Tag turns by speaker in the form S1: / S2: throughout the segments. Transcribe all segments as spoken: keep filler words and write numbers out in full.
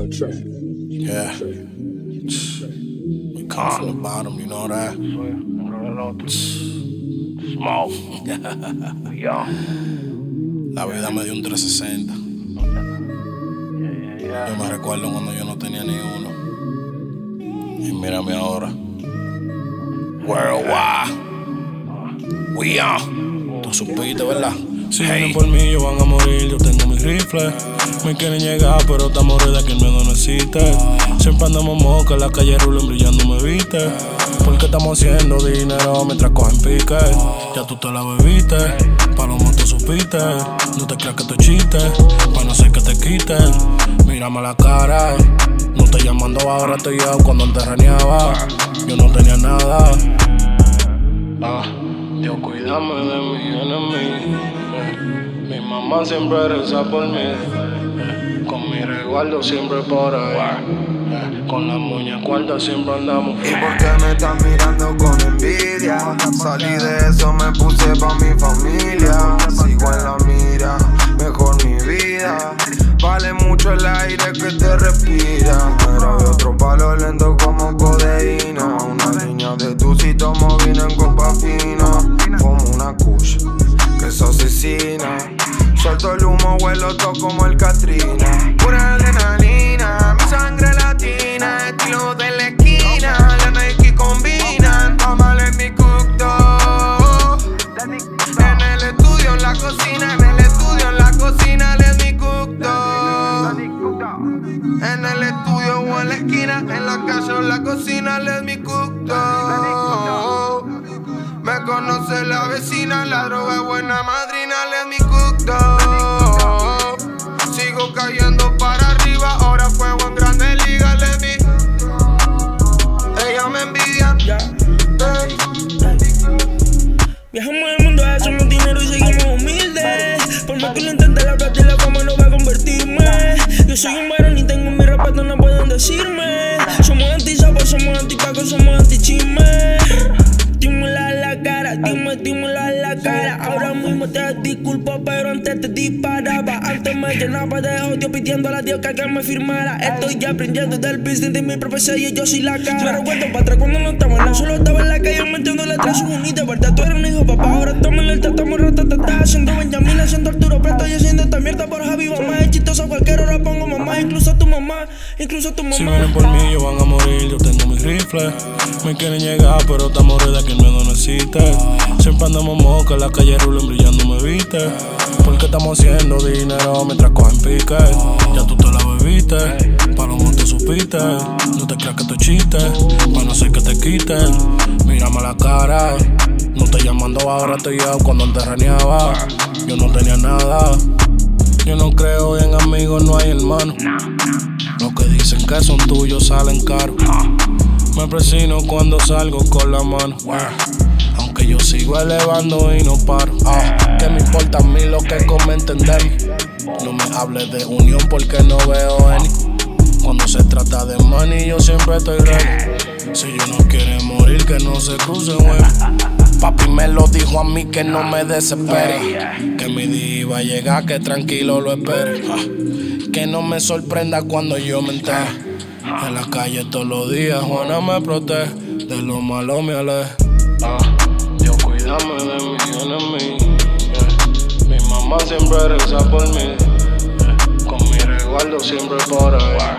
S1: Yeah. We come from the bottom, you know that?
S2: Small. Yeah.
S1: La vida me dio un trescientos sesenta. Yo me recuerdo cuando yo no tenía ni uno. Y mírame ahora. Worldwide. We are. Tú supiste, ¿verdad?
S3: Si vienen por mí, ellos van a morir. Yo tengo mis rifles. Me quieren llegar, pero estamos redes que el miedo no existe. Siempre andamos moca, en la calle rulen brillando, me viste. Porque estamos haciendo dinero mientras cogen pique. Ya tú te la bebiste, palomo tú supiste. No te creas que te chiste, pa' no ser que te quiten. Mírame la cara, no estoy llamando ahora, estoy yo. Cuando antes raneaba, yo no tenía nada. Ah, Dios, cuídame de mi enemigo. Mi mamá siempre reza por mí. Con mi resguardo siempre por ahí. Con las muñecas cuartas siempre andamos.
S4: ¿Y por qué me estás mirando con envidia? Salí de eso, me puse pa' mi familia. Sigo en la mira, mejor mi vida. Vale mucho el aire que te respira. Pero hay otro palo lento como codeína. Una niña de tu si tomo vino en copa fina. Como una kush que es asesina. Suelto el humo, huelo todo como el Katrina. Pura adrenalina, mi sangre latina. Estilo de la esquina, la Nike combinan. Amal en mi cookdo. En el estudio, en la cocina. En el estudio, en la cocina, le mi cookdo. En el estudio o en la esquina. En la calle o en la cocina, le mi cookdo. Me conoce la vecina, la droga es buena madrina, le mi cookdo. Sigo cayendo para arriba, ahora juego en Grande Liga, le mi. Ella me envidia, hey.
S5: Viajamos el mundo, hacemos dinero y seguimos humildes. Por más que lo intente, la plata y la fama no va a convertirme. Yo soy un varón y tengo mi respeto, no pueden decirme. Somos anti-sapos, somos anti-pacos, somos anti-chisme. Dímelo a la cara, dime, dímelo a la cara. Ahora mismo te disculpo, pero antes te disparaba. Antes me llenaba de odio pidiéndole a Dios que alguien me firmara. Estoy ya aprendiendo del business de mi profesor y yo soy la cara. Me recuerdo para atrás cuando no estaba, no solo estaba en la calle metiendo letras unidas. Verdad, tú eres un hijo, papá, ahora estamos en el estamos ratatata. Haciendo Benjamín, haciendo Arturo Prato y haciendo esta mierda por Javi, mamá. Es chistoso, cualquier hora pongo mamá, incluso tu mamá, incluso tu mamá.
S3: Si vienen por mí, ellos van a morir. Yo tengo mis rifles. Me quieren llegar, pero estamos redes que el miedo no existe. Siempre andamos moca, en la calle rulen brillando, me viste. Porque estamos haciendo dinero mientras cogen pique. Ya tú te la bebiste, palomo tú supiste. No te creas que te chiste, pa' no ser que te quiten. Mírame la cara, no estoy llamando ahora, estoy yo. Cuando antes raneaba, yo no tenía nada. Yo no creo en amigos, no hay hermanos. Los que dicen que son tuyos salen caros. Me presino cuando salgo con la mano. Aunque yo sigo elevando y no paro. Ah, que me importa a mí lo que comenten de mí. No me hables de unión porque no veo any. Cuando se trata de money yo siempre estoy ready. Si yo no quiere morir que no se cruce, güey. Papi me lo dijo a mí que no me desespere. Que mi día iba a llegar, que tranquilo lo espere. Ah, que no me sorprenda cuando yo me entere. En la calle todos los días Juana me protege. De lo malo me aleje. Ah, Dios, cuídame de mi enemigo. Yeah. Mi mamá siempre reza por mí. Yeah. Con mi resguardo siempre por ahí. Yeah.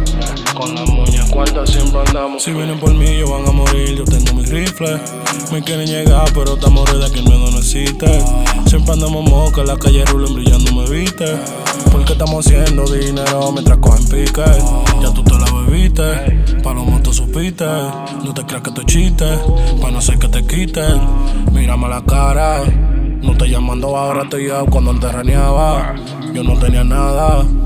S3: Con las muñecas cuartas siempre andamos. Si vienen por mí, ellos van a morir. Yo tengo mis rifles. Me quieren llegar, pero estamos redes que el miedo no existe. Siempre andamos moca, en la calle rulen brillando, me viste. Porque estamos haciendo dinero mientras cogen pique. Ya tú te la bebiste, palomo tú supiste. No te creas que te chiste, pa' no ser que te quiten. Mírame la cara, no estoy llamando ahora, estoy yo. Cuando antes raneaba, yo no tenía nada.